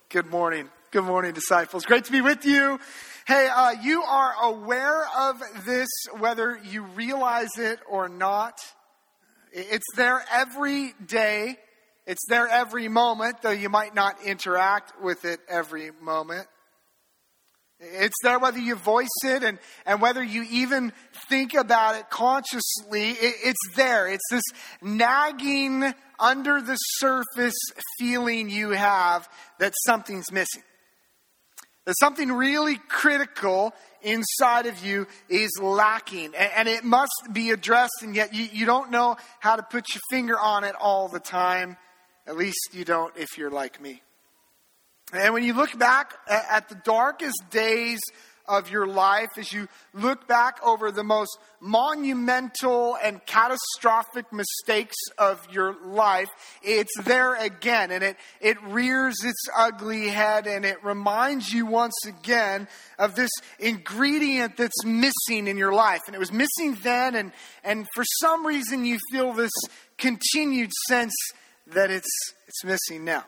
Good morning. Good morning, disciples. Great to be with you. Hey, you are aware of this, whether you realize it or not. It's there every day. It's there every moment, though you might not interact with it every moment. It's there whether you voice it and whether you even think about it consciously. It's there. It's this nagging, under the surface feeling you have that something's missing. That something really critical inside of you is lacking. And it must be addressed, and yet you don't know how to put your finger on it all the time. At least you don't if you're like me. And when you look back at the darkest days of your life, as you look back over the most monumental and catastrophic mistakes of your life, it's there again. And it rears its ugly head, and it reminds you once again of this ingredient that's missing in your life. And it was missing then, and for some reason you feel this continued sense that it's missing now.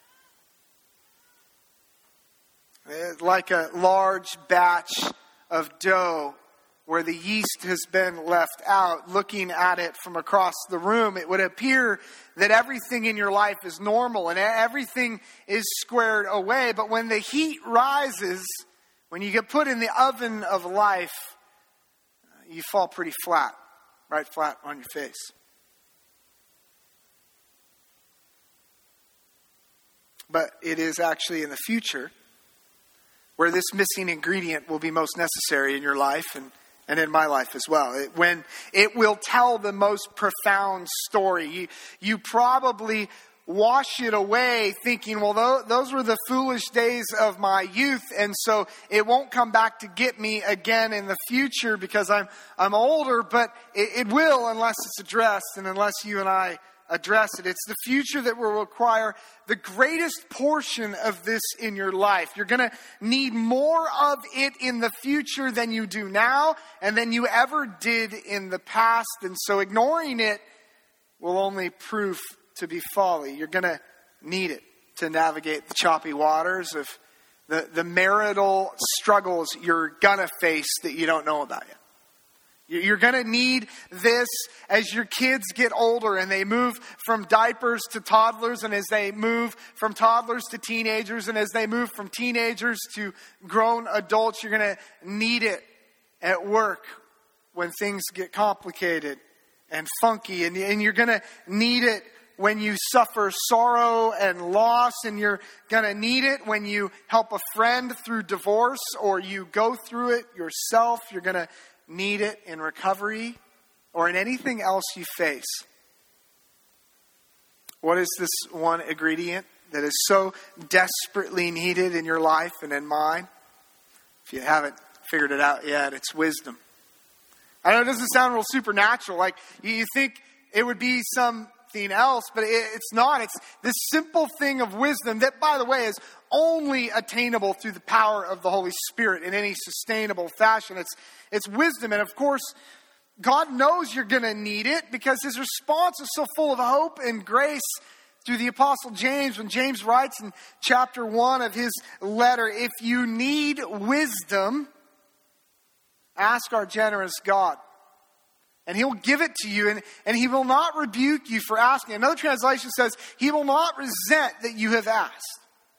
Like a large batch of dough where the yeast has been left out. Looking at it from across the room, it would appear that everything in your life is normal and everything is squared away. But when the heat rises, when you get put in the oven of life, you fall pretty flat, right flat on your face. But it is actually in the future where this missing ingredient will be most necessary in your life and in my life as well. When it will tell the most profound story. You probably wash it away thinking, well, those were the foolish days of my youth, and so it won't come back to get me again in the future because I'm older, but it will unless it's addressed and unless you and I address it. It's the future that will require the greatest portion of this in your life. You're going to need more of it in the future than you do now and than you ever did in the past. And so ignoring it will only prove to be folly. You're going to need it to navigate the choppy waters of the marital struggles you're going to face that you don't know about yet. You're going to need this as your kids get older and they move from diapers to toddlers, and as they move from toddlers to teenagers, and as they move from teenagers to grown adults. You're going to need it at work when things get complicated and funky, and you're going to need it when you suffer sorrow and loss, and you're going to need it when you help a friend through divorce or you go through it yourself. You're going to need it in recovery or in anything else you face. What is this one ingredient that is so desperately needed in your life and in mine? If you haven't figured it out yet, it's wisdom. I know it doesn't sound real supernatural. Like you think it would be something else, but it's not. It's this simple thing of wisdom that, by the way, is only attainable through the power of the Holy Spirit in any sustainable fashion. It's wisdom. And of course, God knows you're going to need it because his response is so full of hope and grace through the Apostle James. When James writes in chapter 1 of his letter, if you need wisdom, ask our generous God. And he'll give it to you, and he will not rebuke you for asking. Another translation says, he will not resent that you have asked.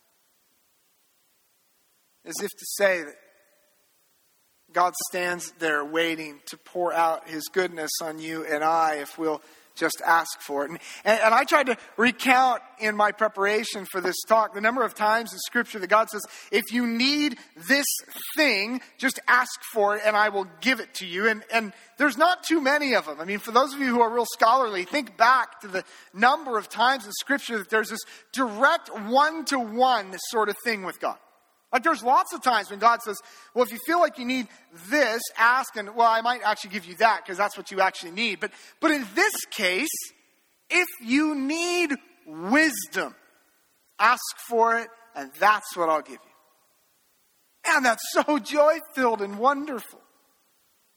As if to say that God stands there waiting to pour out his goodness on you and I if we'll just ask for it. And I tried to recount in my preparation for this talk the number of times in Scripture that God says, if you need this thing, just ask for it and I will give it to you. And there's not too many of them. I mean, for those of you who are real scholarly, think back to the number of times in Scripture that there's this direct one-to-one sort of thing with God. Like there's lots of times when God says, well, if you feel like you need this, ask, and well, I might actually give you that because that's what you actually need. But in this case, if you need wisdom, ask for it, and that's what I'll give you. And that's so joy-filled and wonderful.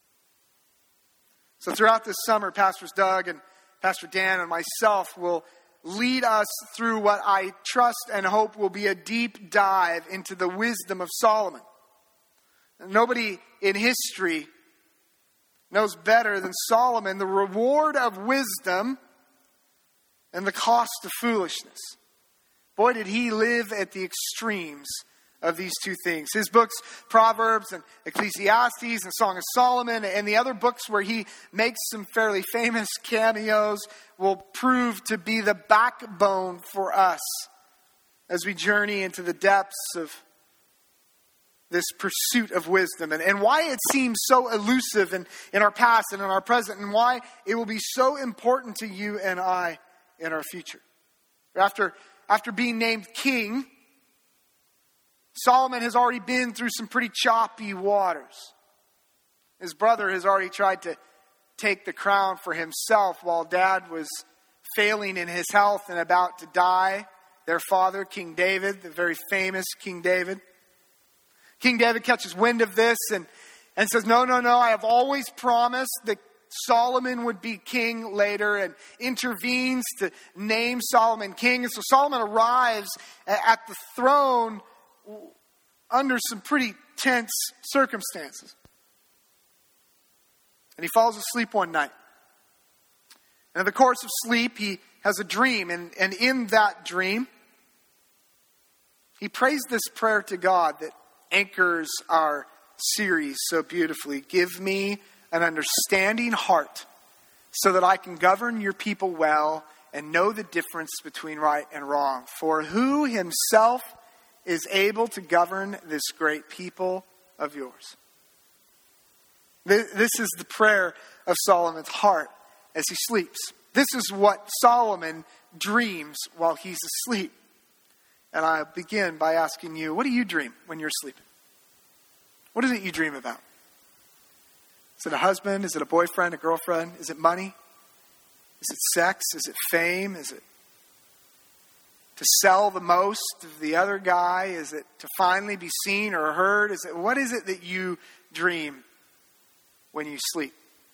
So throughout this summer, Pastors Doug and Pastor Dan and myself will lead us through what I trust and hope will be a deep dive into the wisdom of Solomon. Nobody in history knows better than Solomon the reward of wisdom and the cost of foolishness. Boy, did he live at the extremes of these two things. His books, Proverbs and Ecclesiastes and Song of Solomon, and the other books where he makes some fairly famous cameos, will prove to be the backbone for us as we journey into the depths of this pursuit of wisdom, and why it seems so elusive in our past and in our present, and why it will be so important to you and I in our future. After being named king, Solomon has already been through some pretty choppy waters. His brother has already tried to take the crown for himself while dad was failing in his health and about to die. Their father, King David, the very famous King David. King David catches wind of this and says, no, I have always promised that Solomon would be king later, and intervenes to name Solomon king. And so Solomon arrives at the throne under some pretty tense circumstances. And he falls asleep one night. And in the course of sleep, he has a dream. And in that dream, he prays this prayer to God that anchors our series so beautifully. Give me an understanding heart so that I can govern your people well and know the difference between right and wrong. For who himself is able to govern this great people of yours? This is the prayer of Solomon's heart as he sleeps. This is what Solomon dreams while he's asleep. And I begin by asking you, what do you dream when you're sleeping? What is it you dream about? Is it a husband? Is it a boyfriend, a girlfriend? Is it money? Is it sex? Is it fame? Is it to sell the most of the other guy? Is it to finally be seen or heard? What is it that you dream when you sleep?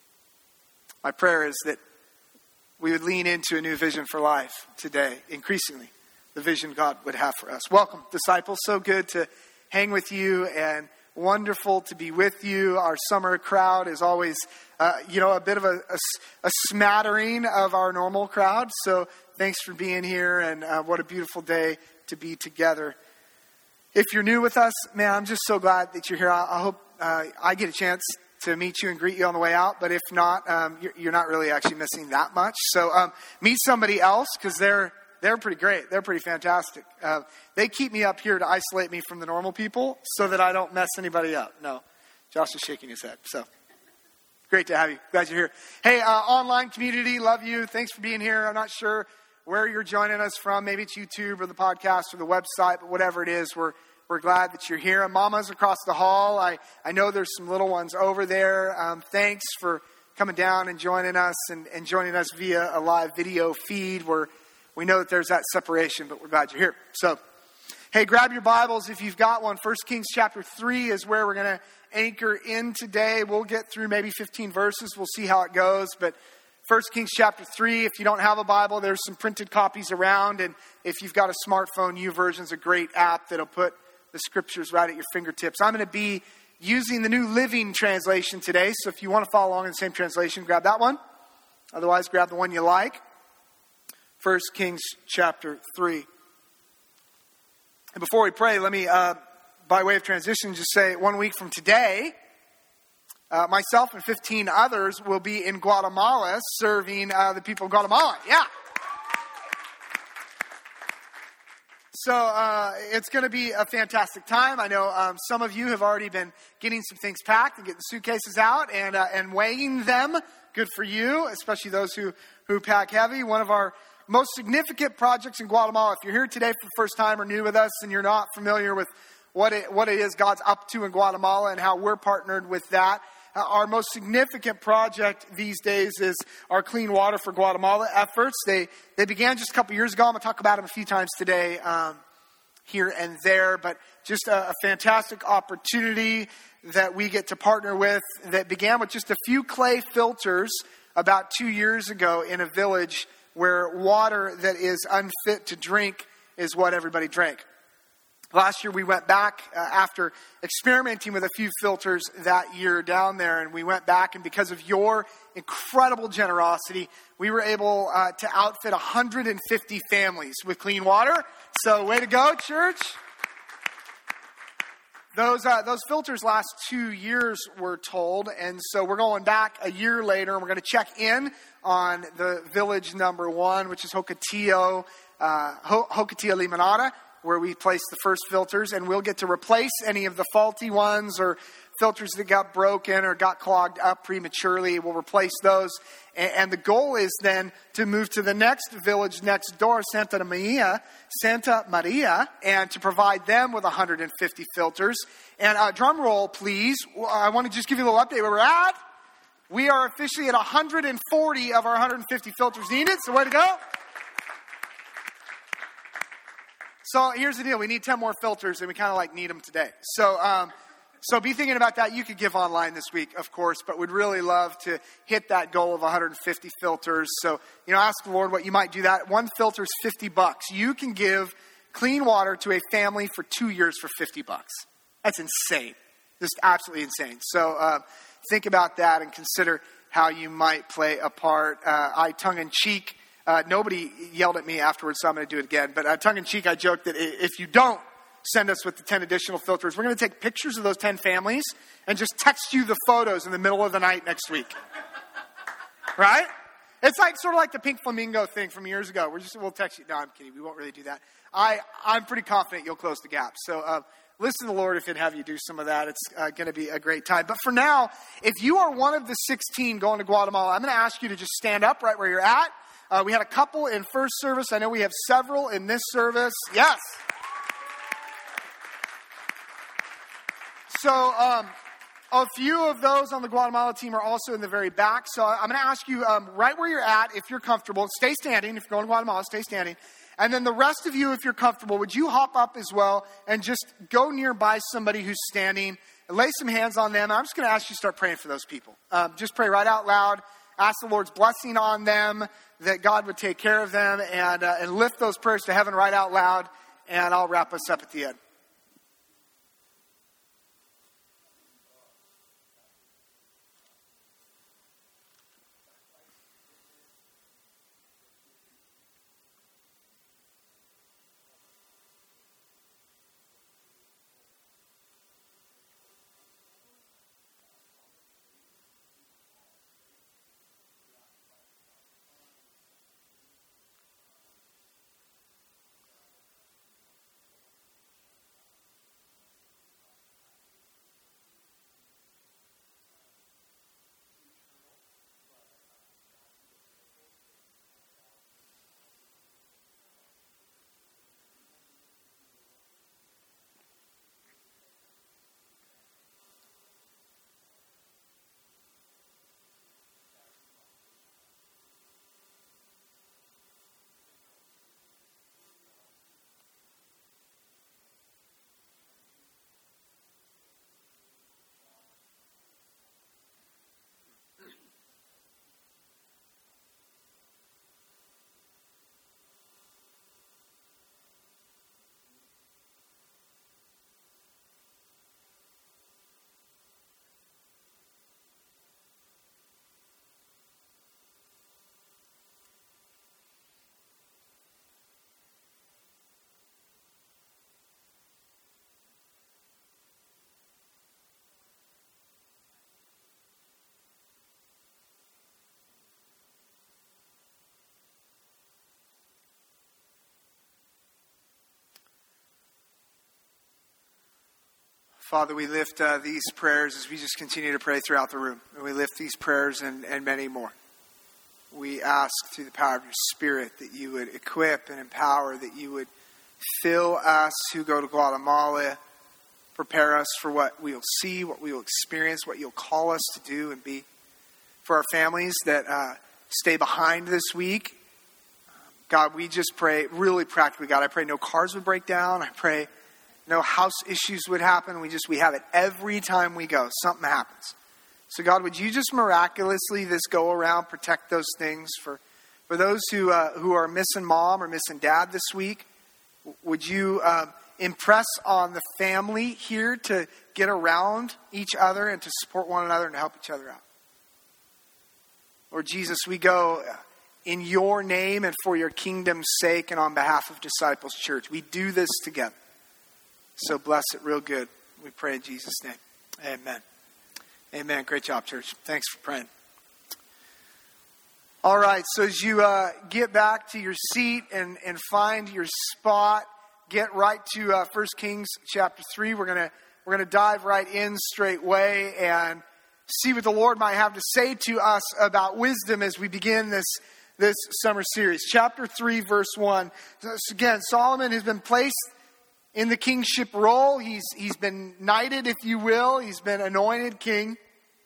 My prayer is that we would lean into a new vision for life today, increasingly, the vision God would have for us. Welcome, disciples. So good to hang with you and wonderful to be with you. Our summer crowd is always, a bit of a smattering of our normal crowd. So thanks for being here, and what a beautiful day to be together. If you're new with us, man, I'm just so glad that you're here. I hope I get a chance to meet you and greet you on the way out. But if not, you're not really actually missing that much. So meet somebody else, because they're pretty great. They're pretty fantastic. They keep me up here to isolate me from the normal people so that I don't mess anybody up. No, Josh is shaking his head. So great to have you. Glad you're here. Hey, online community, love you. Thanks for being here. I'm not sure where you're joining us from. Maybe it's YouTube or the podcast or the website, but whatever it is, we're glad that you're here. And Mama's across the hall. I know there's some little ones over there. Thanks for coming down and joining us and joining us via a live video feed where we know that there's that separation, but we're glad you're here. So, hey, grab your Bibles if you've got one. 1 Kings chapter 3 is where we're going to anchor in today. We'll get through maybe 15 verses. We'll see how it goes. But 1 Kings chapter 3, if you don't have a Bible, there's some printed copies around. And if you've got a smartphone, YouVersion's a great app that'll put the scriptures right at your fingertips. I'm going to be using the New Living Translation today. So if you want to follow along in the same translation, grab that one. Otherwise, grab the one you like. 1 Kings chapter 3. And before we pray, let me, by way of transition, just say 1 week from today, myself and 15 others will be in Guatemala serving the people of Guatemala. Yeah. So it's going to be a fantastic time. I know some of you have already been getting some things packed and getting suitcases out and weighing them. Good for you, especially those who pack heavy. One of our most significant projects in Guatemala. If you're here today for the first time or new with us and you're not familiar with what it is God's up to in Guatemala and how we're partnered with that, our most significant project these days is our Clean Water for Guatemala efforts. They began just a couple years ago. I'm going to talk about them a few times today here and there, but just a fantastic opportunity that we get to partner with that began with just a few clay filters about 2 years ago in a village where water that is unfit to drink is what everybody drank. Last year we went back after experimenting with a few filters that year down there, and we went back, and because of your incredible generosity, we were able to outfit 150 families with clean water. So way to go, church. Those filters last 2 years, we're told, and so we're going back a year later, and we're going to check in on the village number 1, which is Hokatia Limonada, where we placed the first filters, and we'll get to replace any of the faulty ones or filters that got broken or got clogged up prematurely. We'll replace those. And the goal is then to move to the next village next door, Santa Maria, and to provide them with 150 filters. And drum roll, please. I want to just give you a little update where we're at. We are officially at 140 of our 150 filters needed, so way to go. So here's the deal. We need 10 more filters, and we kind of need them today. So be thinking about that. You could give online this week, of course, but we'd really love to hit that goal of 150 filters. So, ask the Lord what you might do that. One filter is $50. You can give clean water to a family for 2 years for $50. That's insane. Just absolutely insane. So think about that and consider how you might play a part. Tongue-in-cheek. Nobody yelled at me afterwards, so I'm going to do it again. But tongue-in-cheek, I joked that if you don't send us with the 10 additional filters, we're going to take pictures of those 10 families and just text you the photos in the middle of the night next week. Right? It's sort of like the pink flamingo thing from years ago. We'll text you. No, I'm kidding. We won't really do that. I'm pretty confident you'll close the gap. So listen to the Lord if He'd have you do some of that. It's going to be a great time. But for now, if you are one of the 16 going to Guatemala, I'm going to ask you to just stand up right where you're at. We had a couple in first service. I know we have several in this service. Yes. So a few of those on the Guatemala team are also in the very back. So I'm going to ask you right where you're at, if you're comfortable, stay standing. If you're going to Guatemala, stay standing. And then the rest of you, if you're comfortable, would you hop up as well and just go nearby somebody who's standing and lay some hands on them. I'm just going to ask you to start praying for those people. Just pray right out loud. Ask the Lord's blessing on them, that God would take care of them, and lift those prayers to heaven right out loud. And I'll wrap us up at the end. Father, we lift these prayers as we just continue to pray throughout the room. And we lift these prayers and many more. We ask through the power of your Spirit that you would equip and empower, that you would fill us who go to Guatemala, prepare us for what we'll see, what we will experience, what you'll call us to do and be. For our families that stay behind this week, God, we just pray really practically, God, I pray no cars would break down. I pray no house issues would happen. We have it every time we go. Something happens. So God, would you just miraculously this go around protect those things for For those who are missing mom or missing dad this week, would you impress on the family here to get around each other and to support one another and to help each other out? Lord Jesus, we go in your name and for your kingdom's sake and on behalf of Disciples Church. We do this together. So bless it real good. We pray in Jesus' name. Amen. Amen. Great job, church. Thanks for praying. All right, so as you get back to your seat and find your spot, get right to 1 Kings chapter 3. We're gonna dive right in straightway and see what the Lord might have to say to us about wisdom as we begin this summer series. Chapter 3, verse 1. So again, Solomon has been placed in the kingship role. He's been knighted, if you will. He's been anointed king.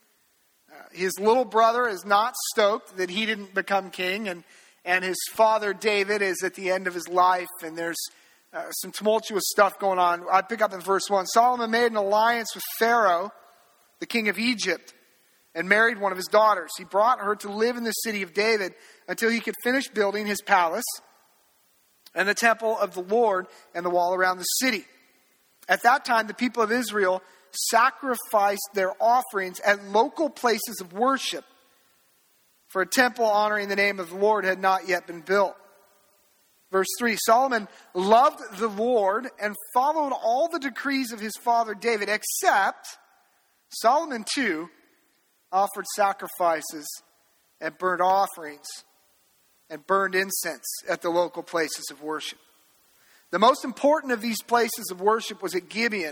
His little brother is not stoked that he didn't become king, and his father David is at the end of his life, and there's some tumultuous stuff going on. I pick up in verse 1. Solomon made an alliance with Pharaoh, the king of Egypt, and married one of his daughters. He brought her to live in the city of David until he could finish building his palace and the temple of the Lord and the wall around the city. At that time, the people of Israel sacrificed their offerings at local places of worship, for a temple honoring the name of the Lord had not yet been built. Verse 3, Solomon loved the Lord and followed all the decrees of his father David, except Solomon too offered sacrifices and burnt offerings and burned incense at the local places of worship. The most important of these places of worship was at Gibeon.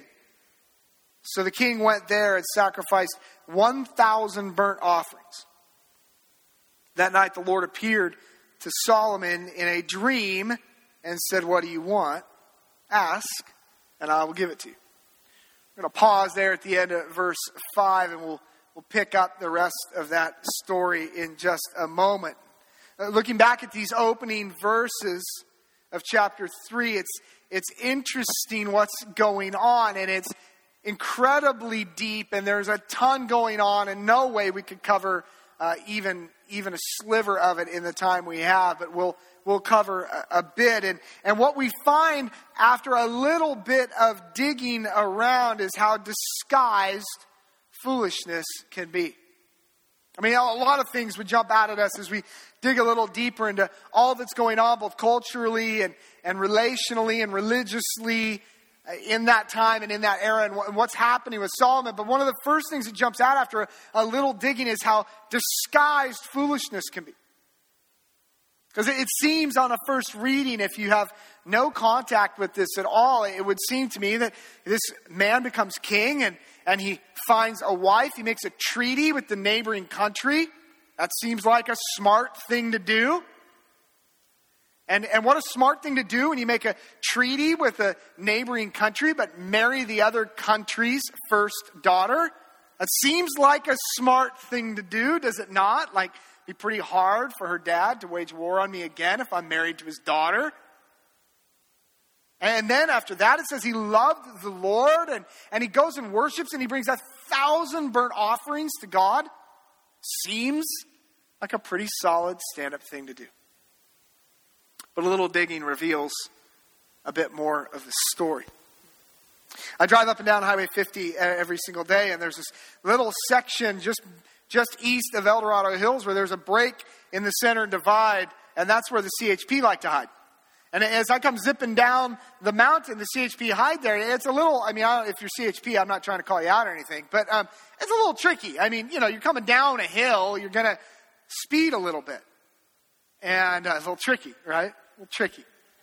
So the king went there and sacrificed 1,000 burnt offerings. That night the Lord appeared to Solomon in a dream and said, "What do you want? Ask, and I will give it to you." We're going to pause there at the end of verse 5, and we'll pick up the rest of that story in just a moment. Looking back at these opening verses of chapter 3, it's interesting what's going on, and it's incredibly deep, and there's a ton going on, and no way we could cover even a sliver of it in the time we have, but we'll cover a bit. And what we find after a little bit of digging around is how disguised foolishness can be. I mean, a lot of things would jump out at us as we dig a little deeper into all that's going on, both culturally and relationally and religiously in that time and in that era and what's happening with Solomon. But one of the first things that jumps out after a little digging is how disguised foolishness can be. Because it seems on a first reading, if you have no contact with this at all, it would seem to me that this man becomes king and he finds a wife. He makes a treaty with the neighboring country. That seems like a smart thing to do. And what a smart thing to do when you make a treaty with a neighboring country but marry the other country's first daughter. That seems like a smart thing to do, does it not? Like, it'd be pretty hard for her dad to wage war on me again if I'm married to his daughter. And then after that, it says he loved the Lord and he goes and worships and he brings 1,000 burnt offerings to God. Seems like a pretty solid stand-up thing to do. But a little digging reveals a bit more of the story. I drive up and down Highway 50 every single day, and there's this little section just east of El Dorado Hills where there's a break in the center divide, and that's where the CHP like to hide. And as I come zipping down the mountain, the CHP hide there. It's a little, I mean, if you're CHP, I'm not trying to call you out or anything, but it's a little tricky. I mean, you're coming down a hill, you're going to speed a little bit. And a little tricky, right? A little tricky.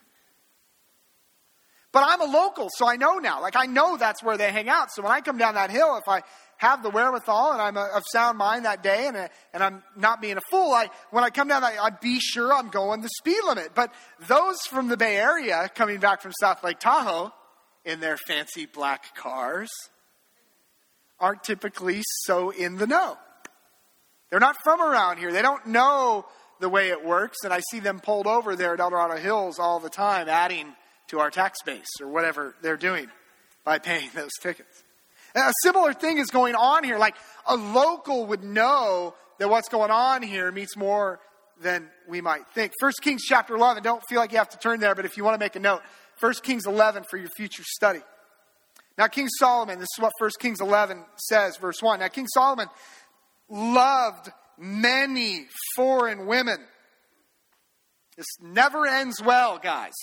But I'm a local, so I know now. Like, I know that's where they hang out. So when I come down that hill, if I have the wherewithal and I'm of sound mind that day and I'm not being a fool, when I come down that, I'd be sure I'm going the speed limit. But those from the Bay Area coming back from South Lake Tahoe in their fancy black cars aren't typically so in the know. They're not from around here. They don't know the way it works. And I see them pulled over there at El Dorado Hills all the time, adding to our tax base or whatever they're doing by paying those tickets. And a similar thing is going on here. Like, a local would know that what's going on here meets more than we might think. 1 Kings chapter 11, don't feel like you have to turn there, but if you want to make a note, 1 Kings 11 for your future study. Now King Solomon, this is what 1 Kings 11 says, verse 1. Now King Solomon loved many foreign women. This never ends well, guys.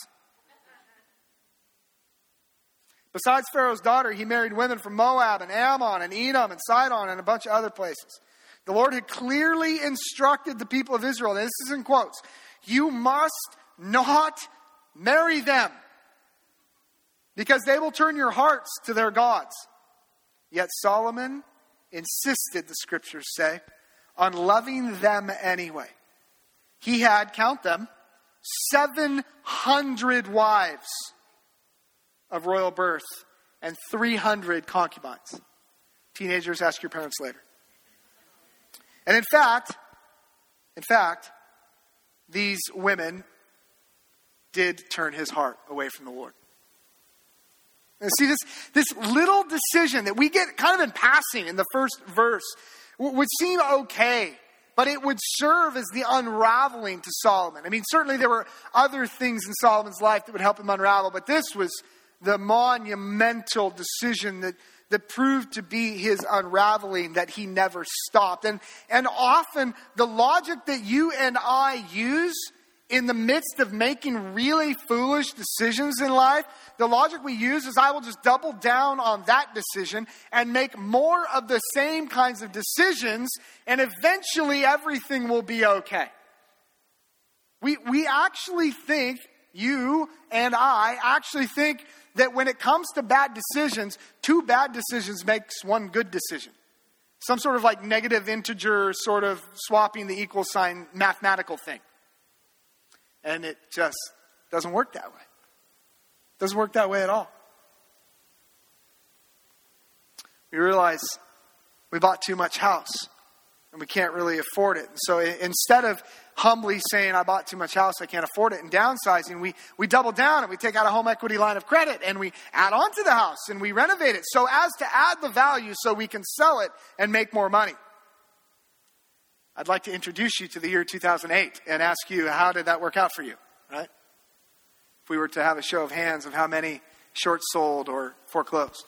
Besides Pharaoh's daughter, he married women from Moab and Ammon and Edom and Sidon and a bunch of other places. The Lord had clearly instructed the people of Israel, and this is in quotes, you must not marry them because they will turn your hearts to their gods. Yet Solomon insisted, the scriptures say, on loving them anyway. He had, count them, 700 wives of royal birth and 300 concubines. Teenagers, ask your parents later. And in fact, these women did turn his heart away from the Lord. And see, this little decision that we get kind of in passing in the first verse would seem okay, but it would serve as the unraveling to Solomon. I mean, certainly there were other things in Solomon's life that would help him unravel, but this was the monumental decision that proved to be his unraveling, that he never stopped. And often the logic that you and I use in the midst of making really foolish decisions in life, the logic we use is I will just double down on that decision and make more of the same kinds of decisions, and eventually everything will be okay. We actually think, you and I actually think that when it comes to bad decisions, 2 bad decisions makes 1 good decision. Some sort of like negative integer sort of swapping the equal sign mathematical thing. And it just doesn't work that way. It doesn't work that way at all. We realize we bought too much house and we can't really afford it. And so instead of humbly saying, I bought too much house, I can't afford it, and downsizing, we double down and we take out a home equity line of credit and we add on to the house and we renovate it so as to add the value so we can sell it and make more money. I'd like to introduce you to the year 2008 and ask you, how did that work out for you, right? If we were to have a show of hands of how many short sold or foreclosed.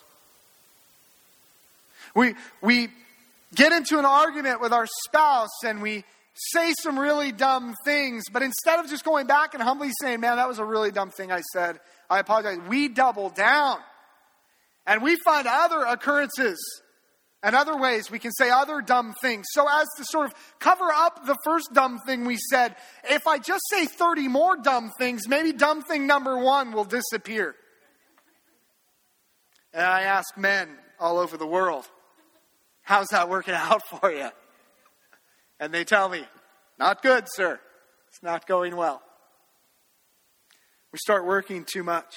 We get into an argument with our spouse and we say some really dumb things, but instead of just going back and humbly saying, man, that was a really dumb thing I said, I apologize, we double down. And we find other occurrences and other ways we can say other dumb things so as to sort of cover up the first dumb thing we said. If I just say 30 more dumb things, maybe dumb thing number 1 will disappear. And I ask men all over the world, how's that working out for you? And they tell me, not good, sir. It's not going well. We start working too much.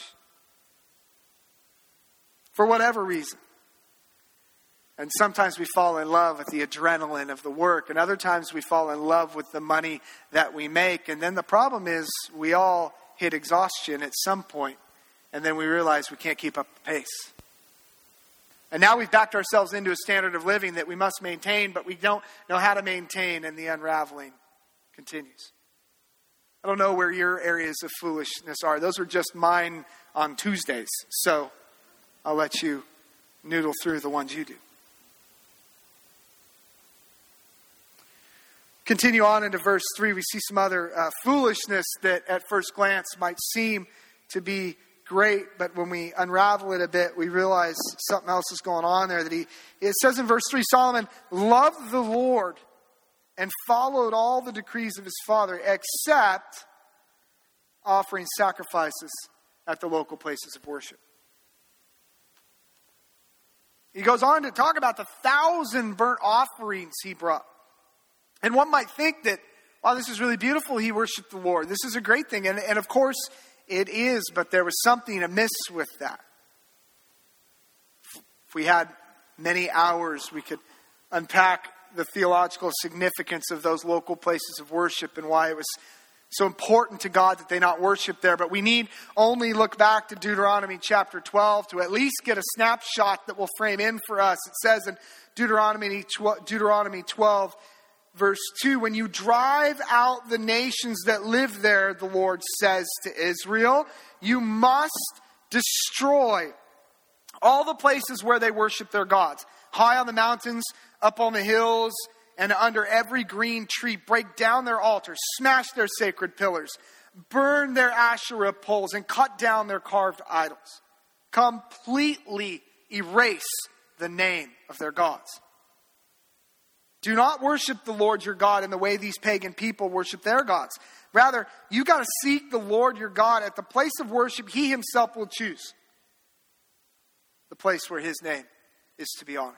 For whatever reason. And sometimes we fall in love with the adrenaline of the work. And other times we fall in love with the money that we make. And then the problem is we all hit exhaustion at some point. And then we realize we can't keep up the pace. And now we've backed ourselves into a standard of living that we must maintain, but we don't know how to maintain, and the unraveling continues. I don't know where your areas of foolishness are. Those are just mine on Tuesdays. So I'll let you noodle through the ones you do. Continue on into verse 3. We see some other foolishness that at first glance might seem to be great, but when we unravel it a bit, we realize something else is going on there. It says in verse 3, Solomon loved the Lord and followed all the decrees of his father, except offering sacrifices at the local places of worship. He goes on to talk about the 1,000 burnt offerings he brought. And one might think that, wow, this is really beautiful. He worshiped the Lord. This is a great thing. And of course, it is, but there was something amiss with that. If we had many hours, we could unpack the theological significance of those local places of worship and why it was so important to God that they not worship there. But we need only look back to Deuteronomy chapter 12 to at least get a snapshot that will frame in for us. It says in Deuteronomy 12, verse 2, when you drive out the nations that live there, the Lord says to Israel, you must destroy all the places where they worship their gods. High on the mountains, up on the hills, and under every green tree. Break down their altars, smash their sacred pillars, burn their Asherah poles, and cut down their carved idols. Completely erase the name of their gods. Do not worship the Lord your God in the way these pagan people worship their gods. Rather, you got to seek the Lord your God at the place of worship he himself will choose. The place where his name is to be honored.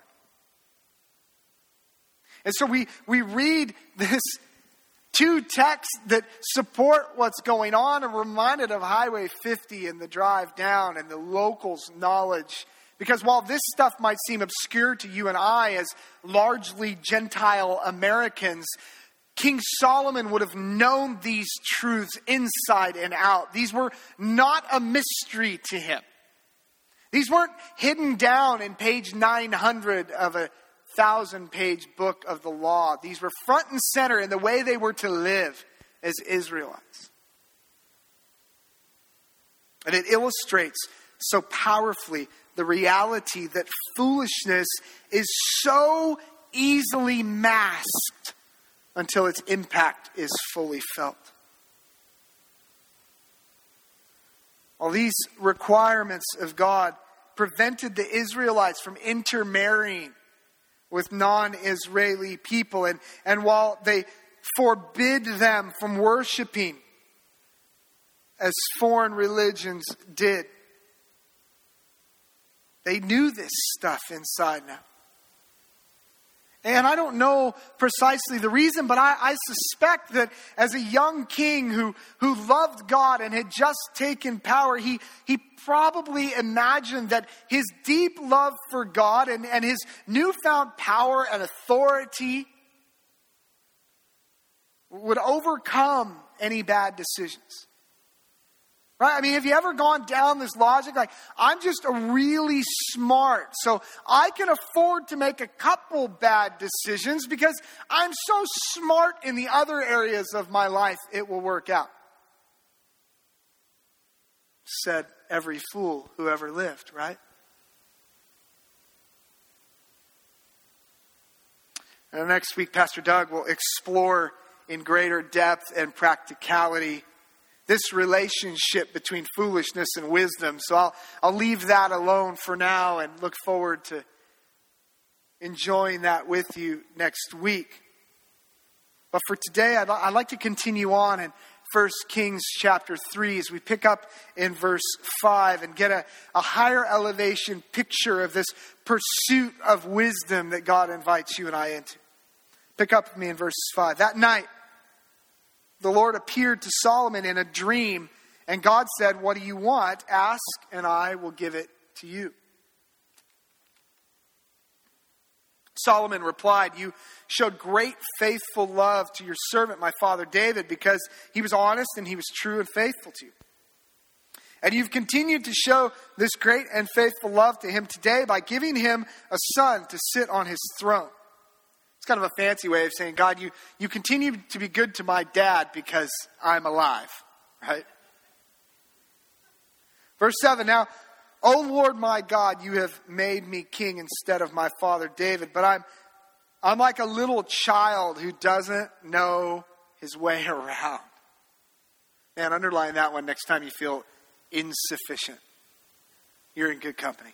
And so we read this two texts that support what's going on. I'm reminded of Highway 50 and the drive down and the locals' knowledge. Because while this stuff might seem obscure to you and I as largely Gentile Americans, King Solomon would have known these truths inside and out. These were not a mystery to him. These weren't hidden down in page 900 of a 1,000-page book of the law. These were front and center in the way they were to live as Israelites. And it illustrates so powerfully the reality that foolishness is so easily masked until its impact is fully felt. All these requirements of God prevented the Israelites from intermarrying with non-Israeli people. And while they forbid them from worshiping as foreign religions did, they knew this stuff inside now. And I don't know precisely the reason, but I suspect that as a young king who loved God and had just taken power, he probably imagined that his deep love for God and his newfound power and authority would overcome any bad decisions. Right? I mean, have you ever gone down this logic? Like, I'm just really smart, so I can afford to make a couple bad decisions because I'm so smart in the other areas of my life, it will work out. Said every fool who ever lived, right? And next week, Pastor Doug will explore in greater depth and practicality this relationship between foolishness and wisdom. So I'll leave that alone for now and look forward to enjoying that with you next week. But for today, I'd like to continue on in 1 Kings chapter 3 as we pick up in verse 5 and get a higher elevation picture of this pursuit of wisdom that God invites you and I into. Pick up with me in verse 5. That night, the Lord appeared to Solomon in a dream, and God said, "What do you want? Ask, and I will give it to you." Solomon replied, "You showed great faithful love to your servant, my father David, because he was honest and he was true and faithful to you. And you've continued to show this great and faithful love to him today by giving him a son to sit on his throne." It's kind of a fancy way of saying, God, you continue to be good to my dad because I'm alive, right? Verse 7, now, O Lord my God, you have made me king instead of my father David, but I'm like a little child who doesn't know his way around. Man, underline that one next time you feel insufficient. You're in good company.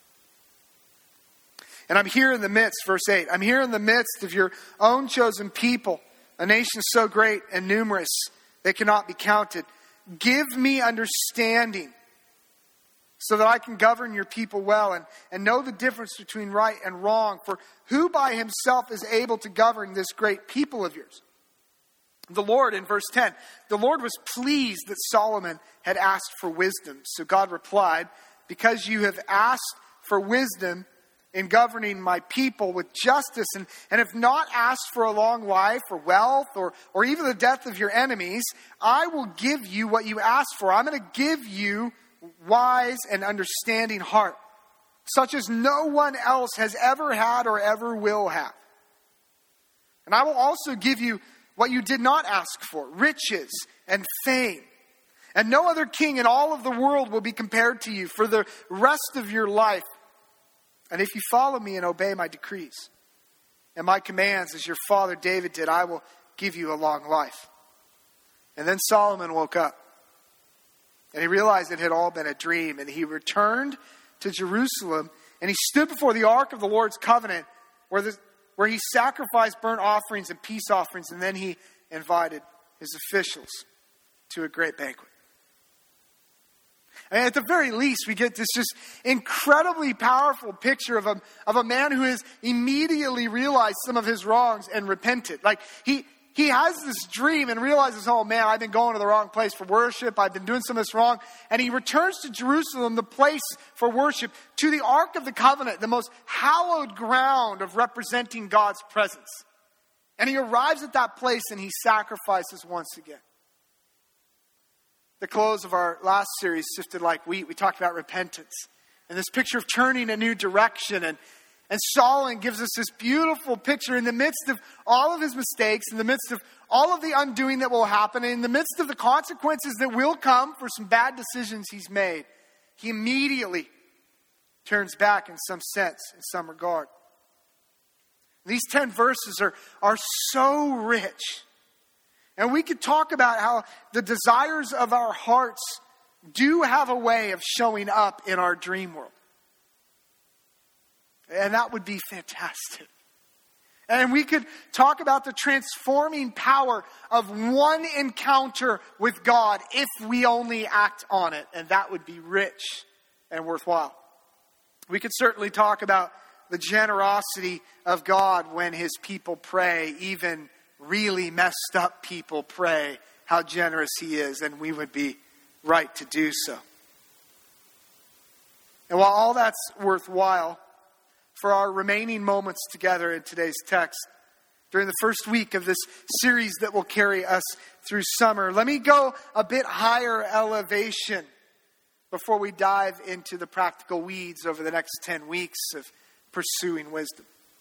And I'm here in the midst, verse 8, I'm here in the midst of your own chosen people, a nation so great and numerous they cannot be counted. Give me understanding so that I can govern your people well and know the difference between right and wrong. For who by himself is able to govern this great people of yours? The Lord, in verse 10, the Lord was pleased that Solomon had asked for wisdom. So God replied, because you have asked for wisdom in governing my people with justice and have not asked for a long life or wealth or even the death of your enemies, I will give you what you asked for. I'm going to give you wise and understanding heart, such as no one else has ever had or ever will have. And I will also give you what you did not ask for, riches and fame. And no other king in all of the world will be compared to you for the rest of your life. And if you follow me and obey my decrees and my commands as your father David did, I will give you a long life. And then Solomon woke up. And he realized it had all been a dream. And he returned to Jerusalem. And he stood before the ark of the Lord's covenant where he sacrificed burnt offerings and peace offerings. And then he invited his officials to a great banquet. And at the very least, we get this just incredibly powerful picture of a man who has immediately realized some of his wrongs and repented. Like he has this dream and realizes, oh man, I've been going to the wrong place for worship. I've been doing some of this wrong. And he returns to Jerusalem, the place for worship, to the Ark of the Covenant, the most hallowed ground of representing God's presence. And he arrives at that place and he sacrifices once again. The close of our last series, Sifted Like Wheat, we talked about repentance. And this picture of turning a new direction. And Solomon gives us this beautiful picture in the midst of all of his mistakes, in the midst of all of the undoing that will happen, and in the midst of the consequences that will come for some bad decisions he's made. He immediately turns back in some sense, in some regard. These 10 verses are so rich. And we could talk about how the desires of our hearts do have a way of showing up in our dream world. And that would be fantastic. And we could talk about the transforming power of one encounter with God if we only act on it. And that would be rich and worthwhile. We could certainly talk about the generosity of God when his people pray, even really messed up people pray, how generous he is, and we would be right to do so. And while all that's worthwhile, for our remaining moments together in today's text, during the first week of this series that will carry us through summer, let me go a bit higher elevation before we dive into the practical weeds over the next 10 weeks of pursuing wisdom.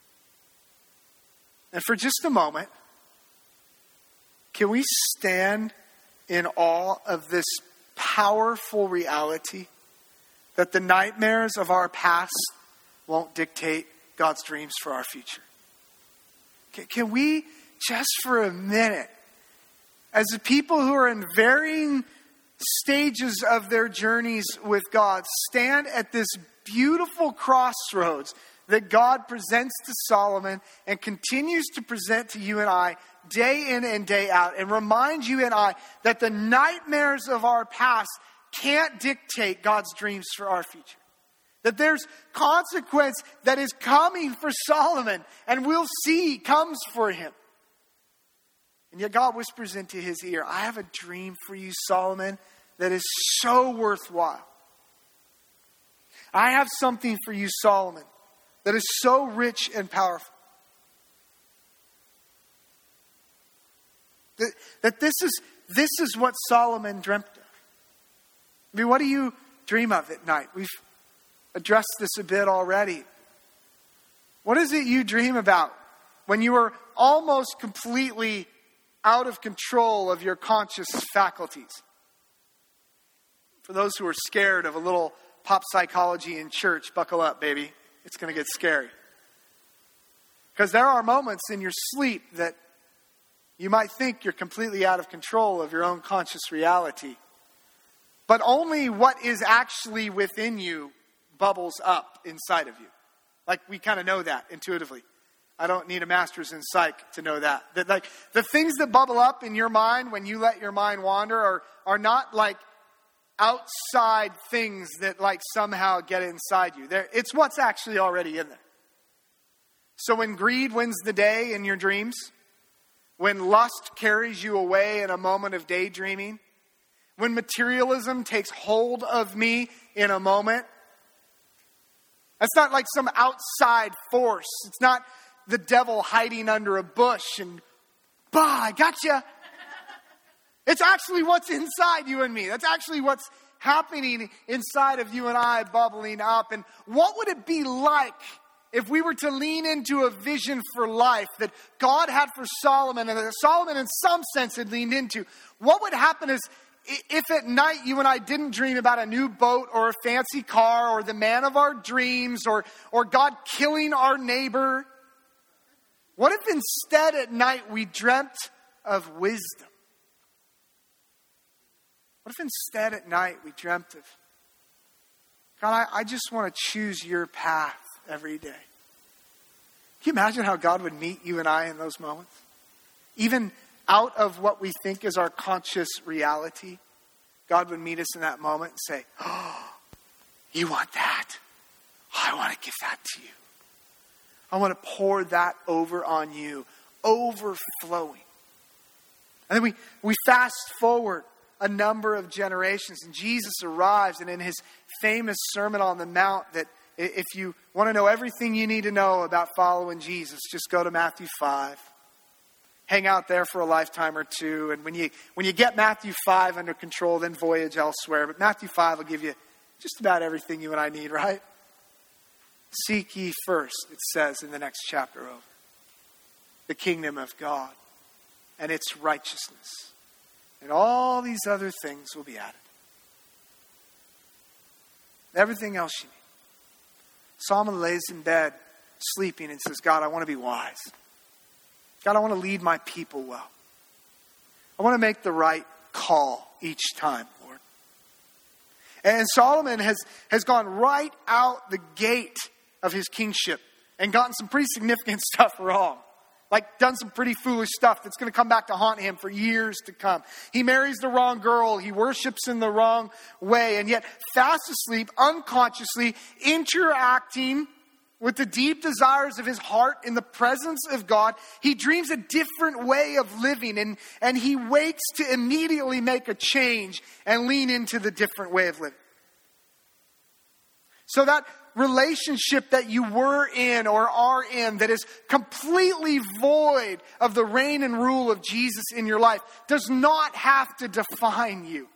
And for just a moment, can we stand in awe of this powerful reality that the nightmares of our past won't dictate God's dreams for our future? Can we, just for a minute, as a people who are in varying stages of their journeys with God, stand at this beautiful crossroads that God presents to Solomon and continues to present to you and I day in and day out, and remind you and I that the nightmares of our past can't dictate God's dreams for our future. That there's consequence that is coming for Solomon, and we'll see comes for him. And yet God whispers into his ear, I have a dream for you, Solomon, that is so worthwhile. I have something for you, Solomon, that is so rich and powerful. That this is what Solomon dreamt of. I mean, what do you dream of at night? We've addressed this a bit already. What is it you dream about when you are almost completely out of control of your conscious faculties? For those who are scared of a little pop psychology in church, buckle up, baby. It's going to get scary. Because there are moments in your sleep that you might think you're completely out of control of your own conscious reality. But only what is actually within you bubbles up inside of you. Like, we kind of know that intuitively. I don't need a master's in psych to know that. That, like, the things that bubble up in your mind when you let your mind wander are not like outside things that like somehow get inside you. It's what's actually already in there. So when greed wins the day in your dreams, when lust carries you away in a moment of daydreaming, when materialism takes hold of me in a moment, that's not like some outside force. It's not the devil hiding under a bush and, bah, I gotcha. It's actually what's inside you and me. That's actually what's happening inside of you and I, bubbling up. And what would it be like if we were to lean into a vision for life that God had for Solomon, and that Solomon in some sense had leaned into, what would happen is, if at night you and I didn't dream about a new boat or a fancy car or the man of our dreams or God killing our neighbor, what if instead at night we dreamt of wisdom? What if instead at night we dreamt of, God, I just want to choose your path every day. Can you imagine how God would meet you and I in those moments? Even out of what we think is our conscious reality, God would meet us in that moment and say, oh, you want that? I want to give that to you. I want to pour that over on you, overflowing. And then we fast forward a number of generations, and Jesus arrives, and in his famous Sermon on the Mount, that if you want to know everything you need to know about following Jesus, just go to Matthew 5. Hang out there for a lifetime or two, and when you get Matthew 5 under control, then voyage elsewhere. But Matthew 5 will give you just about everything you and I need, right? Seek ye first, it says in the next chapter over, the kingdom of God and its righteousness. And all these other things will be added. Everything else you need. Solomon lays in bed, sleeping, and says, God, I want to be wise. God, I want to lead my people well. I want to make the right call each time, Lord. And Solomon has gone right out the gate of his kingship and gotten some pretty significant stuff wrong. Like done some pretty foolish stuff that's going to come back to haunt him for years to come. He marries the wrong girl. He worships in the wrong way. And yet, fast asleep, unconsciously interacting with the deep desires of his heart in the presence of God, he dreams a different way of living. And he wakes to immediately make a change and lean into the different way of living. So that relationship that you were in or are in that is completely void of the reign and rule of Jesus in your life does not have to define you. In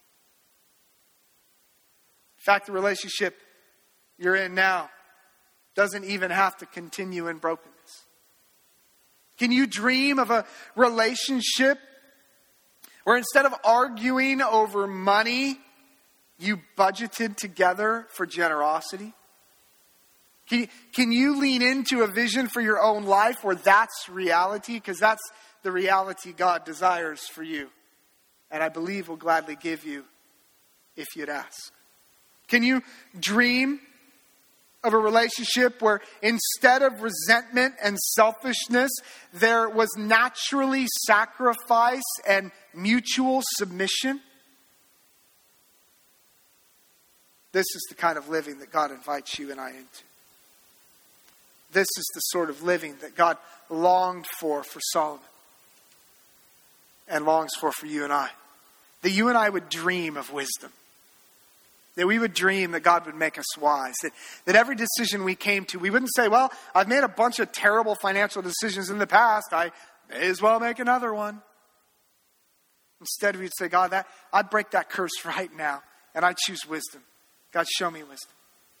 fact, the relationship you're in now doesn't even have to continue in brokenness. Can you dream of a relationship where instead of arguing over money, you budgeted together for generosity? Can you lean into a vision for your own life where that's reality? Because that's the reality God desires for you. And I believe will gladly give you if you'd ask. Can you dream of a relationship where instead of resentment and selfishness, there was naturally sacrifice and mutual submission? This is the kind of living that God invites you and I into. This is the sort of living that God longed for Solomon and longs for you and I. That you and I would dream of wisdom. That we would dream that God would make us wise. That every decision we came to, we wouldn't say, well, I've made a bunch of terrible financial decisions in the past. I may as well make another one. Instead, we'd say, God, I break that curse right now and I choose wisdom. God, show me wisdom.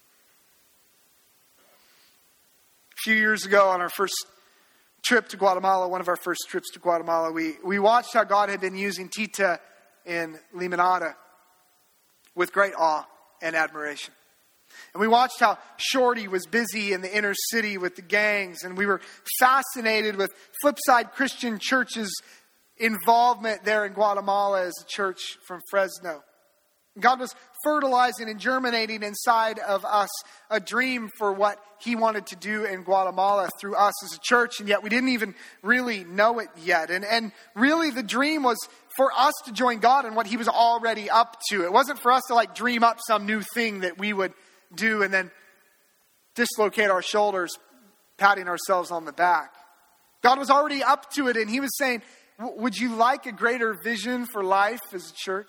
A few years ago on our first trip to Guatemala, one of our first trips to Guatemala, we watched how God had been using Tita in Limonada with great awe and admiration. And we watched how Shorty was busy in the inner city with the gangs, and we were fascinated with Flipside Christian Church's involvement there in Guatemala as a church from Fresno. God was fertilizing and germinating inside of us a dream for what He wanted to do in Guatemala through us as a church, and yet we didn't even really know it yet. And really the dream was for us to join God in what He was already up to. It wasn't for us to dream up some new thing that we would do and then dislocate our shoulders, patting ourselves on the back. God was already up to it, and He was saying, would you like a greater vision for life as a church?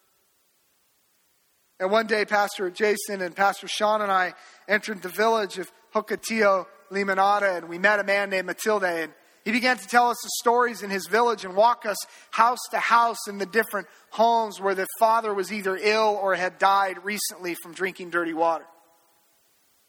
And one day, Pastor Jason and Pastor Sean and I entered the village of Hocatillo, Limonada, and we met a man named Matilde. And he began to tell us the stories in his village and walk us house to house in the different homes where the father was either ill or had died recently from drinking dirty water.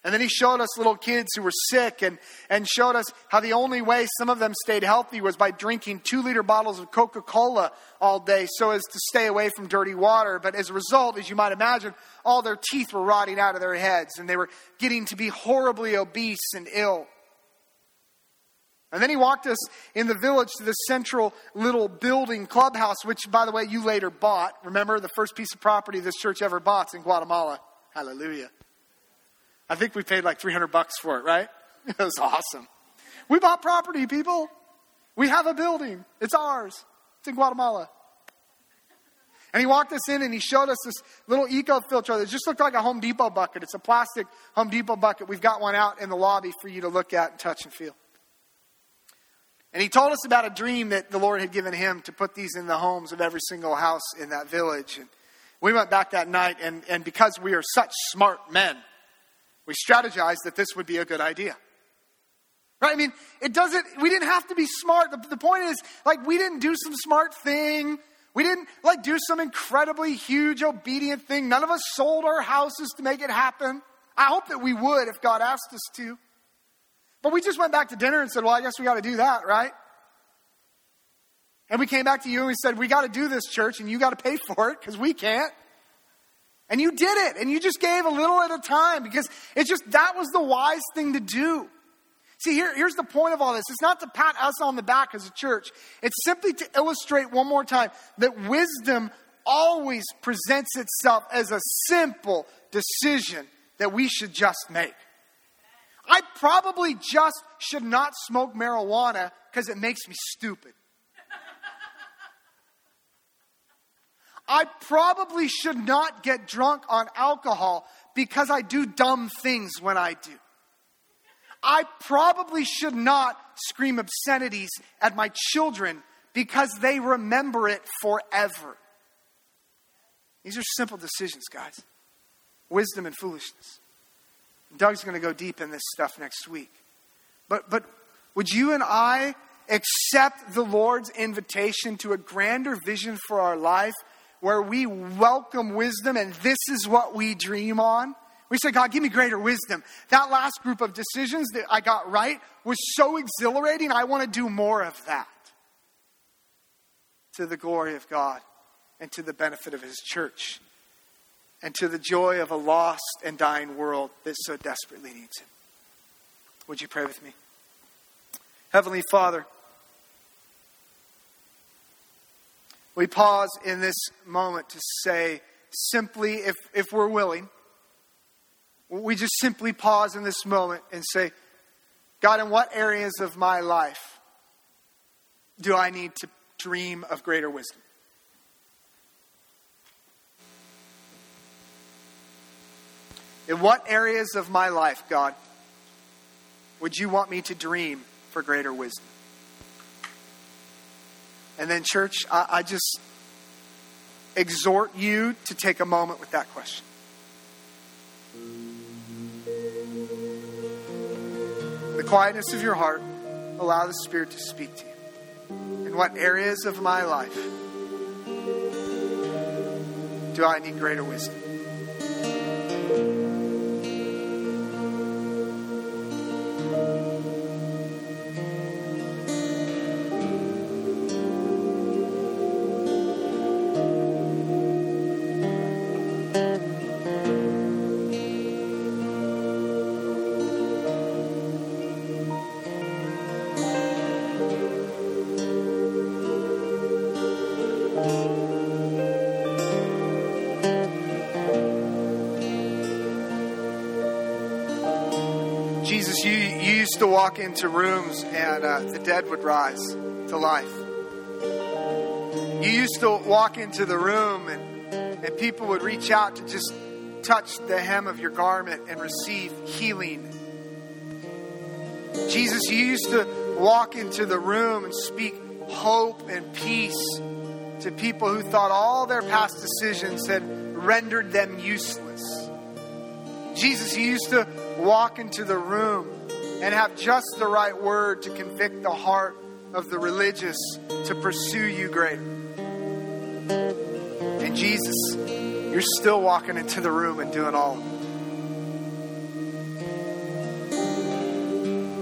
And then he showed us little kids who were sick and showed us how the only way some of them stayed healthy was by drinking 2-liter bottles of Coca-Cola all day so as to stay away from dirty water. But as a result, as you might imagine, all their teeth were rotting out of their heads and they were getting to be horribly obese and ill. And then he walked us in the village to the central little building clubhouse, which, by the way, you later bought. Remember, the first piece of property this church ever bought's in Guatemala. Hallelujah. I think we paid like $300 for it, right? It was awesome. We bought property, people. We have a building. It's ours. It's in Guatemala. And he walked us in and he showed us this little eco filter that just looked like a Home Depot bucket. It's a plastic Home Depot bucket. We've got one out in the lobby for you to look at and touch and feel. And he told us about a dream that the Lord had given him to put these in the homes of every single house in that village. And we went back that night, and because we are such smart men, we strategized that this would be a good idea. Right? I mean, we didn't have to be smart. The point is, like, we didn't do some smart thing. We didn't, like, do some incredibly huge, obedient thing. None of us sold our houses to make it happen. I hope that we would if God asked us to. But we just went back to dinner and said, well, I guess we got to do that, right? And we came back to you and we said, we got to do this, church, and you got to pay for it because we can't. And you did it, and you just gave a little at a time because that was the wise thing to do. See, here's the point of all this. It's not to pat us on the back as a church. It's simply to illustrate one more time that wisdom always presents itself as a simple decision that we should just make. I probably just should not smoke marijuana because it makes me stupid. I probably should not get drunk on alcohol because I do dumb things when I do. I probably should not scream obscenities at my children because they remember it forever. These are simple decisions, guys. Wisdom and foolishness. Doug's going to go deep in this stuff next week. But would you and I accept the Lord's invitation to a grander vision for our life where we welcome wisdom and this is what we dream on? We say, God, give me greater wisdom. That last group of decisions that I got right was so exhilarating. I want to do more of that. To the glory of God and to the benefit of his church and to the joy of a lost and dying world that so desperately needs him. Would you pray with me? Heavenly Father, we pause in this moment to say simply, if we're willing, we just simply pause in this moment and say, God, in what areas of my life do I need to dream of greater wisdom? In what areas of my life, God, would you want me to dream for greater wisdom? And then, church, I just exhort you to take a moment with that question. The quietness of your heart, allow the Spirit to speak to you. In what areas of my life do I need greater wisdom? Jesus, you used to walk into rooms and the dead would rise to life. You used to walk into the room and people would reach out to just touch the hem of your garment and receive healing. Jesus, you used to walk into the room and speak hope and peace to people who thought all their past decisions had rendered them useless. Jesus, you used to walk into the room and have just the right word to convict the heart of the religious to pursue you greater. And Jesus, you're still walking into the room and doing all of it.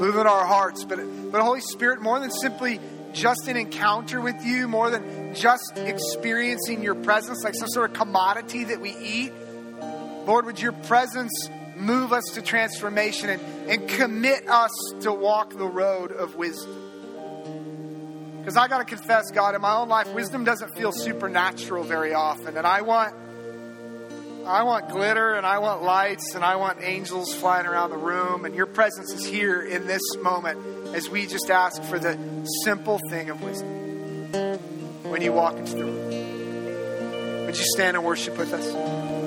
Move in our hearts. But Holy Spirit, more than simply just an encounter with you, more than just experiencing your presence like some sort of commodity that we eat, Lord, would your presence move us to transformation and commit us to walk the road of wisdom. Because I got to confess, God, in my own life, wisdom doesn't feel supernatural very often. And I want glitter, and I want lights, and I want angels flying around the room. And your presence is here in this moment as we just ask for the simple thing of wisdom when you walk into the room. Would you stand and worship with us?